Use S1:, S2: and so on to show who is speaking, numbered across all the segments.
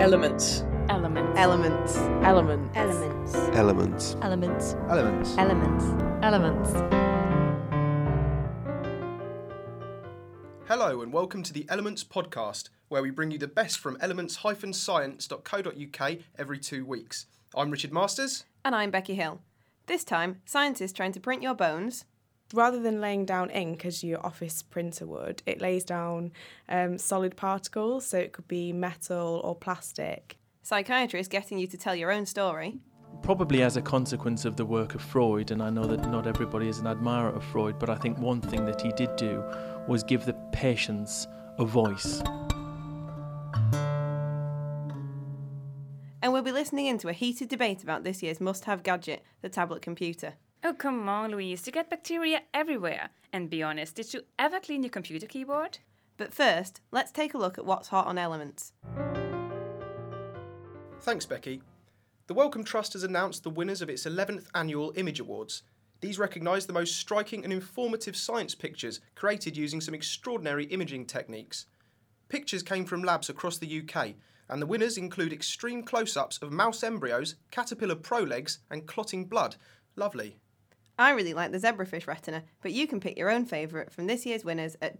S1: Elements.
S2: Elements.
S3: Elements.
S1: Elements.
S2: Elements.
S4: Elements.
S2: Elements.
S4: Elements.
S2: Elements. Elements.
S5: Hello and welcome to the Elements podcast, where we bring you the best from elements-science.co.uk every 2 weeks. I'm Richard Masters.
S3: And I'm Becky Hill. This time, scientists trying to print your bones.
S6: Rather than laying down ink as your office printer would, it lays down solid particles, so it could be metal or plastic.
S3: Psychiatrists getting you to tell your own story.
S7: Probably as a consequence of the work of Freud, and I know that not everybody is an admirer of Freud, but I think one thing that he did do was give the patients a voice.
S3: And we'll be listening into a heated debate about this year's must-have gadget, the tablet computer.
S2: Oh, come on, Louise. You get bacteria everywhere. And be honest, did you ever clean your computer keyboard?
S3: But first, let's take a look at what's hot on Elements.
S5: Thanks, Becky. The Wellcome Trust has announced the winners of its 11th annual Image Awards. These recognise the most striking and informative science pictures created using some extraordinary imaging techniques. Pictures came from labs across the UK, and the winners include extreme close-ups of mouse embryos, caterpillar prolegs, and clotting blood. Lovely.
S3: I really like the zebrafish retina, but you can pick your own favourite from this year's winners at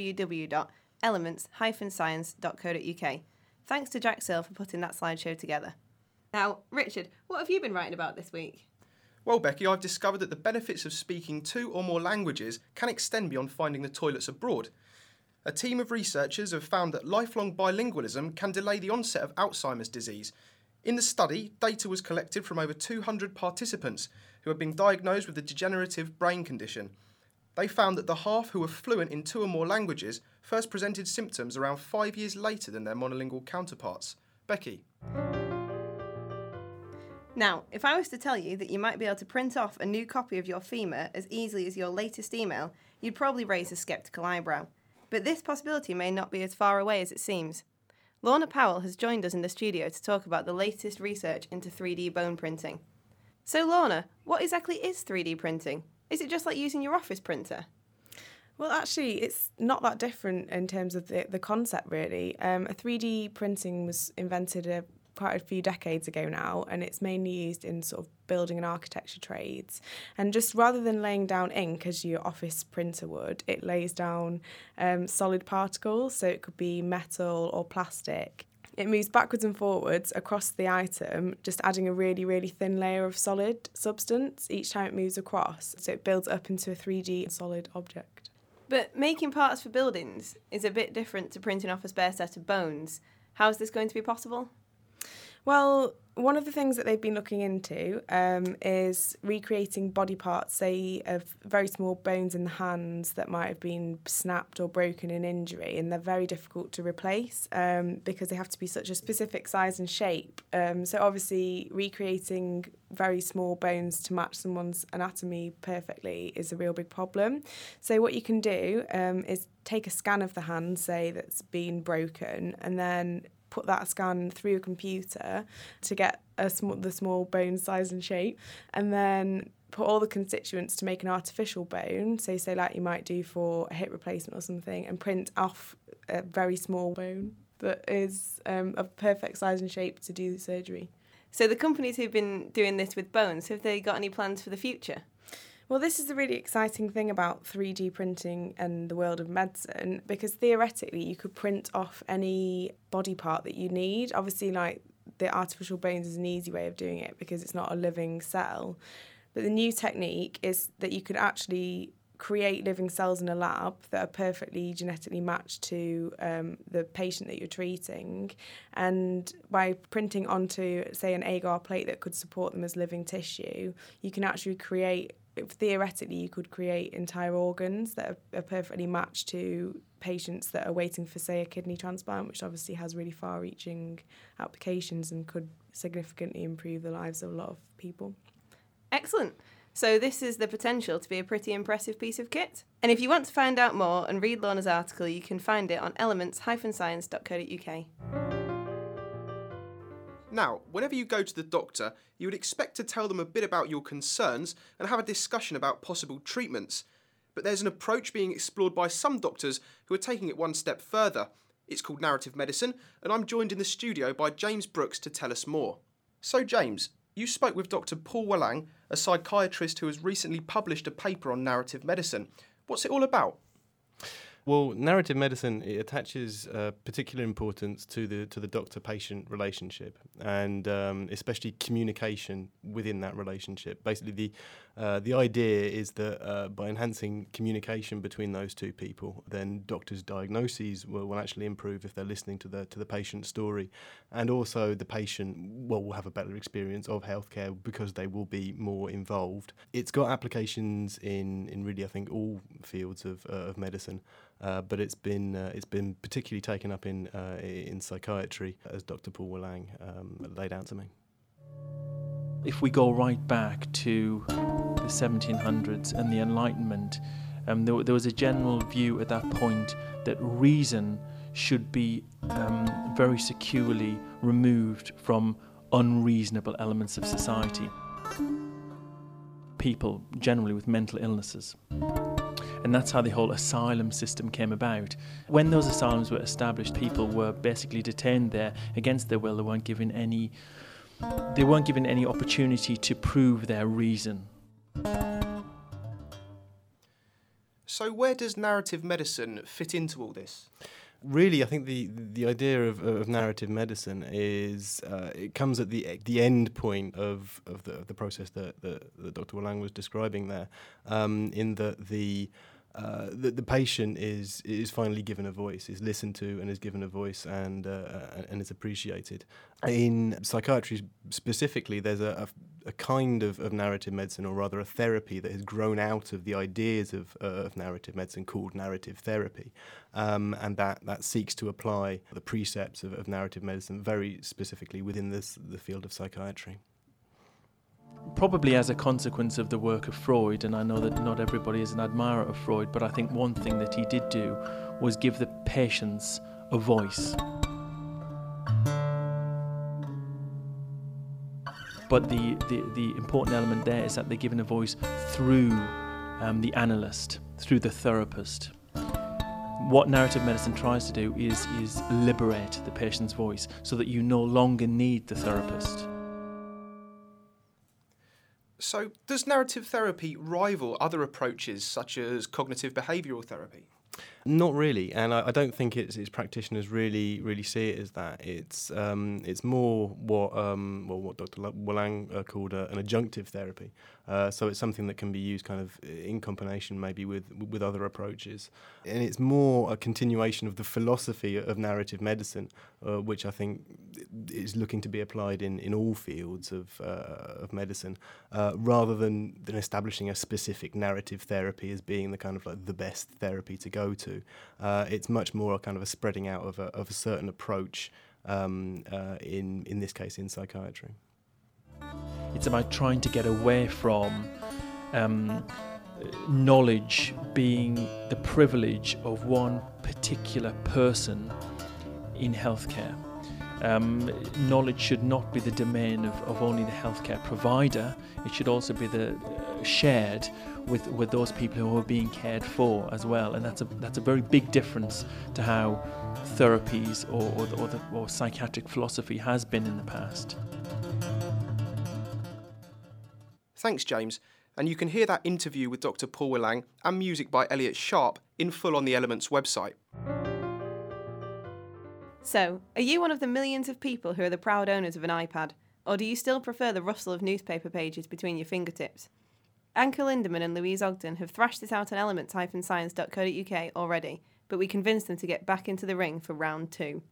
S3: www.elements-science.co.uk. Thanks to Jack Sill for putting that slideshow together. Now, Richard, what have you been writing about this week?
S5: Well, Becky, I've discovered that the benefits of speaking 2 or more languages can extend beyond finding the toilets abroad. A team of researchers have found that lifelong bilingualism can delay the onset of Alzheimer's disease. In the study, data was collected from over 200 participants who had been diagnosed with a degenerative brain condition. They found that the half who were fluent in 2 or more languages first presented symptoms around 5 years later than their monolingual counterparts. Becky.
S3: Now, if I was to tell you that you might be able to print off a new copy of your femur as easily as your latest email, you'd probably raise a sceptical eyebrow. But this possibility may not be as far away as it seems. Lorna Powell has joined us in the studio to talk about the latest research into 3D bone printing. So Lorna, what exactly is 3D printing? Is it just like using your office printer?
S6: Well, actually, it's not that different in terms of the concept, really. A 3D printing was invented quite a few decades ago now, and it's mainly used in sort of building and architecture trades. And just rather than laying down ink as your office printer would, it lays down solid particles, so it could be metal or plastic. It moves backwards and forwards across the item, just adding a really, really thin layer of solid substance each time it moves across, so it builds up into a 3D solid object.
S3: But making parts for buildings is a bit different to printing off a spare set of bones. How is this going to be possible?
S6: Well, one of the things that they've been looking into is recreating body parts, say, of very small bones in the hands that might have been snapped or broken in injury, and they're very difficult to replace because they have to be such a specific size and shape. So obviously, recreating very small bones to match someone's anatomy perfectly is a real big problem. So what you can do is take a scan of the hand, say, that's been broken, and then put that scan through a computer to get the small bone size and shape, and then put all the constituents to make an artificial bone, so say like you might do for a hip replacement or something, and print off a very small bone that is of perfect size and shape to do the surgery.
S3: So the companies who've been doing this with bones, have they got any plans for the future?
S6: Well, this is the really exciting thing about 3D printing and the world of medicine, because theoretically you could print off any body part that you need. Obviously, like the artificial bones is an easy way of doing it because it's not a living cell. But the new technique is that you could actually create living cells in a lab that are perfectly genetically matched to the patient that you're treating. And by printing onto, say, an agar plate that could support them as living tissue, you can actually theoretically, you could create entire organs that are perfectly matched to patients that are waiting for, say, a kidney transplant, which obviously has really far-reaching applications and could significantly improve the lives of a lot of people.
S3: Excellent. So this is the potential to be a pretty impressive piece of kit. And if you want to find out more and read Lorna's article, you can find it on elements-science.co.uk.
S5: Now, whenever you go to the doctor, you would expect to tell them a bit about your concerns and have a discussion about possible treatments. But there's an approach being explored by some doctors who are taking it one step further. It's called Narrative Medicine, and I'm joined in the studio by James Brooks to tell us more. So James, you spoke with Dr. Paul Wallang, a psychiatrist who has recently published a paper on narrative medicine. What's it all about?
S1: Well, narrative medicine, it attaches particular importance to the doctor-patient relationship, and especially communication within that relationship. Basically, the idea is that by enhancing communication between those two people, then doctors' diagnoses will actually improve if they're listening to the patient's story, and also the patient will have a better experience of healthcare because they will be more involved. It's got applications in really, I think, all fields of medicine. But it's been particularly taken up in psychiatry, as Dr. Paul Wallang laid out to me.
S7: If we go right back to the 1700s and the Enlightenment, there was a general view at that point that reason should be very securely removed from unreasonable elements of society. People generally with mental illnesses. And that's how the whole asylum system came about. When those asylums were established, people were basically detained there against their will. They weren't given any opportunity to prove their reason.
S5: So where does narrative medicine fit into all this?
S1: Really, I think the idea of narrative medicine is it comes at the end point of the process that Dr. Wallang was describing there, in that the patient is finally given a voice, is listened to and is given a voice and is appreciated. In psychiatry specifically, there's a kind of narrative medicine, or rather a therapy that has grown out of the ideas of narrative medicine called narrative therapy, and that seeks to apply the precepts of narrative medicine very specifically within the field of psychiatry.
S7: Probably as a consequence of the work of Freud, and I know that not everybody is an admirer of Freud, but I think one thing that he did do was give the patients a voice. But the important element there is that they're given a voice through the analyst, through the therapist. What narrative medicine tries to do is liberate the patient's voice so that you no longer need the therapist.
S5: So does narrative therapy rival other approaches such as cognitive behavioural therapy?
S1: Not really, and I don't think its practitioners really see it as that. It's more what Dr. Wallang called an adjunctive therapy. So it's something that can be used kind of in combination maybe with other approaches, and it's more a continuation of the philosophy of narrative medicine, which I think is looking to be applied in all fields of medicine, rather than establishing a specific narrative therapy as being the kind of like the best therapy to go to. It's much more a kind of a spreading out of a certain approach, in this case in psychiatry.
S7: It's about trying to get away from knowledge being the privilege of one particular person in healthcare. Knowledge should not be the domain of only the healthcare provider. It should also be shared with those people who are being cared for as well, and that's a very big difference to how therapies or psychiatric philosophy has been in the past.
S5: Thanks, James. And you can hear that interview with Dr. Paul Wallang and music by Elliot Sharp in full on the Elements website.
S3: So, are you one of the millions of people who are the proud owners of an iPad? Or do you still prefer the rustle of newspaper pages between your fingertips? Anke Lindemann and Louise Ogden have thrashed this out on elements-science.co.uk already, but we convinced them to get back into the ring for round 2.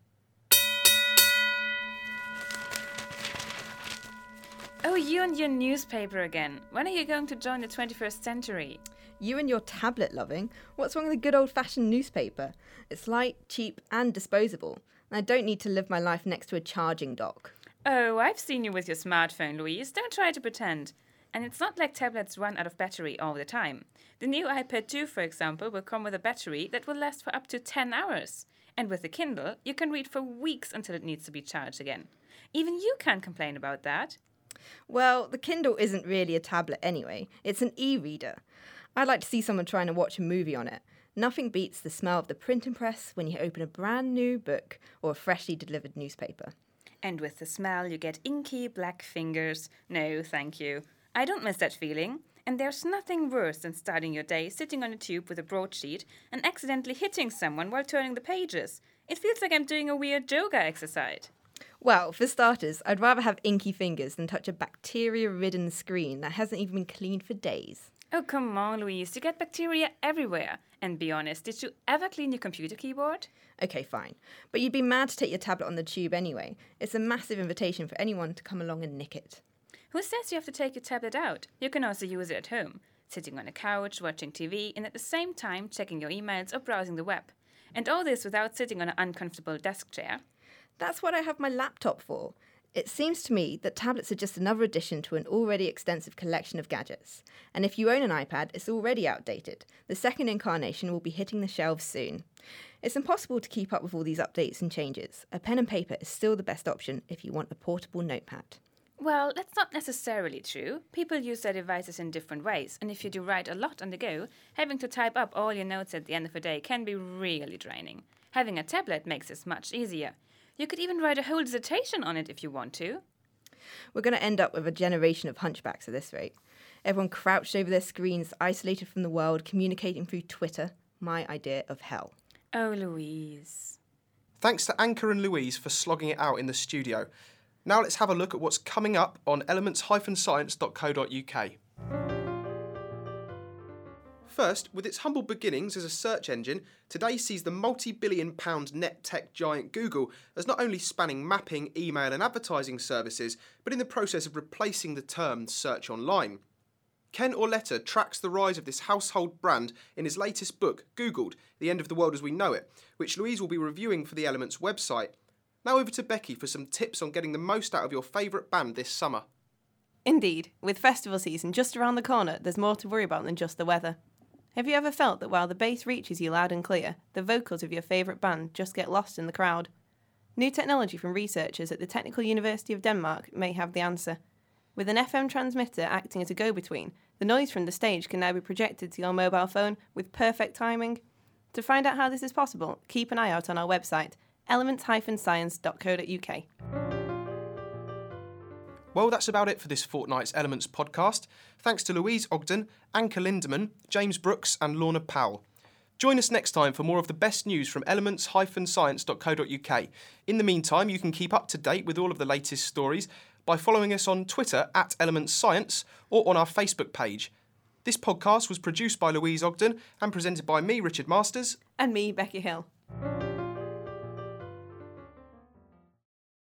S2: Oh, you and your newspaper again. When are you going to join the 21st century?
S4: You and your tablet loving. What's wrong with a good old-fashioned newspaper? It's light, cheap and disposable. And I don't need to live my life next to a charging dock.
S2: Oh, I've seen you with your smartphone, Louise. Don't try to pretend. And it's not like tablets run out of battery all the time. The new iPad 2, for example, will come with a battery that will last for up to 10 hours. And with the Kindle, you can read for weeks until it needs to be charged again. Even you can't complain about that.
S4: Well, the Kindle isn't really a tablet anyway. It's an e-reader. I'd like to see someone trying to watch a movie on it. Nothing beats the smell of the printing press when you open a brand new book or a freshly delivered newspaper.
S2: And with the smell, you get inky black fingers. No, thank you. I don't miss that feeling. And there's nothing worse than starting your day sitting on a tube with a broadsheet and accidentally hitting someone while turning the pages. It feels like I'm doing a weird yoga exercise.
S4: Well, for starters, I'd rather have inky fingers than touch a bacteria-ridden screen that hasn't even been cleaned for days.
S2: Oh, come on, Louise. You get bacteria everywhere. And be honest, did you ever clean your computer keyboard?
S4: Okay, fine. But you'd be mad to take your tablet on the tube anyway. It's a massive invitation for anyone to come along and nick it.
S2: Who says you have to take your tablet out? You can also use it at home, sitting on a couch, watching TV, and at the same time checking your emails or browsing the web. And all this without sitting on an uncomfortable desk chair.
S4: That's what I have my laptop for. It seems to me that tablets are just another addition to an already extensive collection of gadgets. And if you own an iPad, it's already outdated. The second incarnation will be hitting the shelves soon. It's impossible to keep up with all these updates and changes. A pen and paper is still the best option if you want a portable notepad.
S2: Well, that's not necessarily true. People use their devices in different ways, and if you do write a lot on the go, having to type up all your notes at the end of the day can be really draining. Having a tablet makes this much easier. You could even write a whole dissertation on it if you want to.
S4: We're going to end up with a generation of hunchbacks at this rate. Everyone crouched over their screens, isolated from the world, communicating through Twitter. My idea of hell.
S2: Oh, Louise.
S5: Thanks to Anchor and Louise for slogging it out in the studio. Now let's have a look at what's coming up on elements-science.co.uk. First, with its humble beginnings as a search engine, today sees the multi-billion-pound net tech giant Google as not only spanning mapping, email and advertising services, but in the process of replacing the term search online. Ken Auletta tracks the rise of this household brand in his latest book, Googled, The End of the World as We Know It, which Louise will be reviewing for the Elements website. Now over to Becky for some tips on getting the most out of your favourite band this summer.
S3: Indeed, with festival season just around the corner, there's more to worry about than just the weather. Have you ever felt that while the bass reaches you loud and clear, the vocals of your favourite band just get lost in the crowd? New technology from researchers at the Technical University of Denmark may have the answer. With an FM transmitter acting as a go-between, the noise from the stage can now be projected to your mobile phone with perfect timing. To find out how this is possible, keep an eye out on our website, elements-science.co.uk.
S5: Well, that's about it for this fortnight's Elements podcast. Thanks to Louise Ogden, Anke Lindemann, James Brooks and Lorna Powell. Join us next time for more of the best news from elements-science.co.uk. In the meantime, you can keep up to date with all of the latest stories by following us on Twitter @ElementsScience or on our Facebook page. This podcast was produced by Louise Ogden and presented by me, Richard Masters.
S3: And me, Becky Hill.